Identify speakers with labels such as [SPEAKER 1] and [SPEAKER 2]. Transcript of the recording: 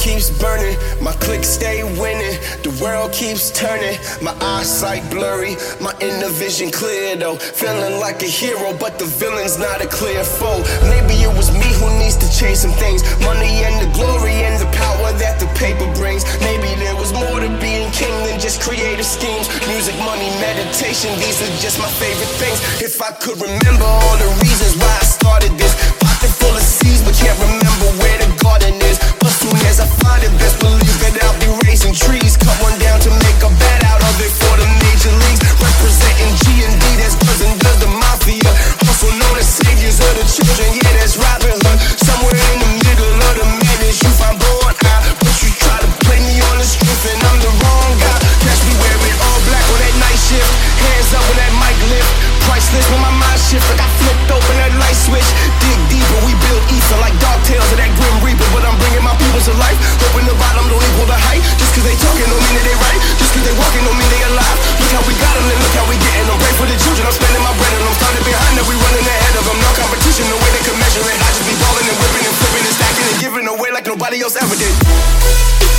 [SPEAKER 1] keeps burning, my click stay winning. The world keeps turning, my eyesight blurry, my inner vision clear though. Feeling like a hero, but the villain's not a clear foe. Maybe it was me who needs to change some things. Money and the glory and the power that the paper brings. Maybe there was more to being king than just creative schemes. Music, money, meditation, these are just my favorite things. If I could remember all the reasons why I started this. Pocket full of seeds, but can't remember where the garden is. But soon as I find it, best believe that I'll be raising trees. Cut one down to make a bed out of it for the major leagues. Representing G&D, that's cousin does the mafia. Also known as saviors of the children, yeah, that's Robin Hood. Somewhere in the middle of the madness, you find born out. But you try to play me on the strength and I'm the wrong guy. Catch me wearing all black on that night shift. Hands up when that mic lift. Priceless when my mind shift, like I flipped open that light switch. Dig deeper, we build ether like dark tales of that grim reaper. But I'm bringing my people to life. Hoping the bottom don't equal the height. Just cause they talking don't mean that they right. Just cause they walking don't mean they alive. Look how we got them and look how we getting them. Pray for the children, I'm spending my bread and I'm starting behind them. We running ahead of them, no competition, no way they can measure it. I just be balling and whipping and flipping and stacking and giving away like nobody else ever did.